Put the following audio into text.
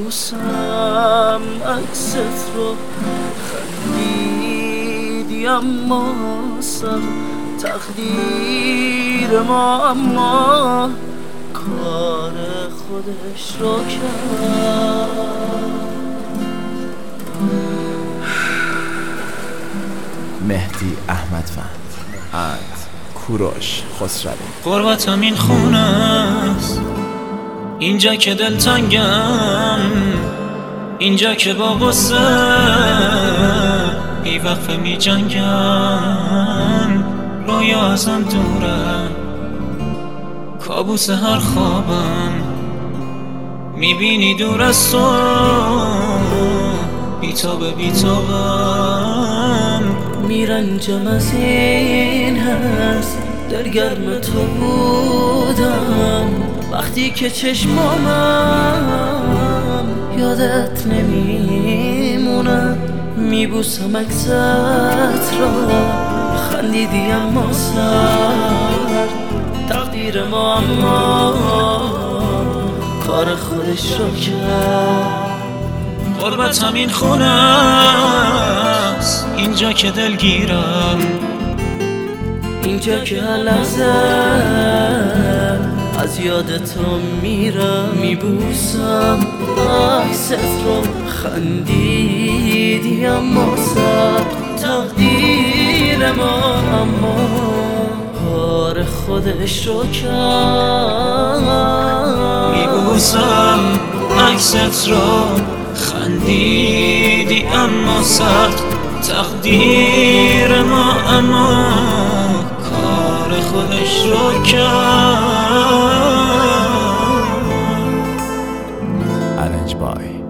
میبوسم عکست رو، خندیدی اما سر تقدیر ما، اما کار خودش رو کرد. مهدی احمدوند اند کوروش خسروی. غربتم این خونه است، اینجا که دلتنگم، اینجا که با غصه بی وقفه می جنگم. رویا ازم دوره، کابوس هر خوابم، میبینی دور از تو، بیتابم. میرنجم از این هست، دلگرم تو بودم وقتی که چشمامم یادت نمیمونه. میبوسم عکست را، خندیدی اما سر تقدیر ما، اما کار خودش رو کرد. غربت همین خونه است، اینجا که دلگیرم، اینجا که هر لحظه از یاد تو میرم. میبوسم عکست رو، خندیدی اما سر تقدیر ما، اما کار خودش رو کرد. میبوسم عکست رو، خندیدی اما سر تقدیر ما، اما کار خودش رو کرد. ارنج بای